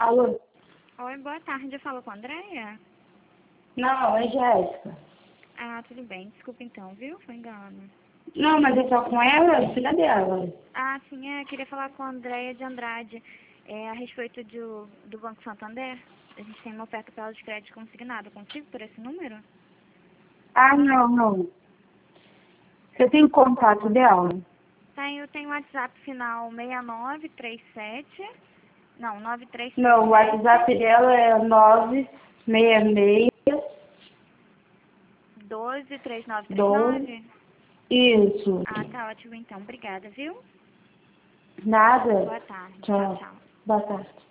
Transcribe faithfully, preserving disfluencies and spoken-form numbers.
Alô? Oi, boa tarde. Eu falo com a Andréia? Não, é Jéssica. Ah, tudo bem. Desculpa então, viu? Foi engano. Não, mas é só com ela, filha dela. Ah, sim, é. Queria falar com a Andréia de Andrade. É, a respeito do, do Banco Santander. A gente tem uma oferta para ela de crédito consignado. Consigo por esse número? Ah, não, não. Você tem o contato dela? Tem, eu tenho o WhatsApp final seis nove três sete. Não, nove três sete. Não, o WhatsApp dela é nove seis seis doze três nove três doze. nove? Isso. Ah, tá ótimo então. Obrigada, viu? Nada. Boa tarde. Tchau, Tchau. tchau. Boa tarde.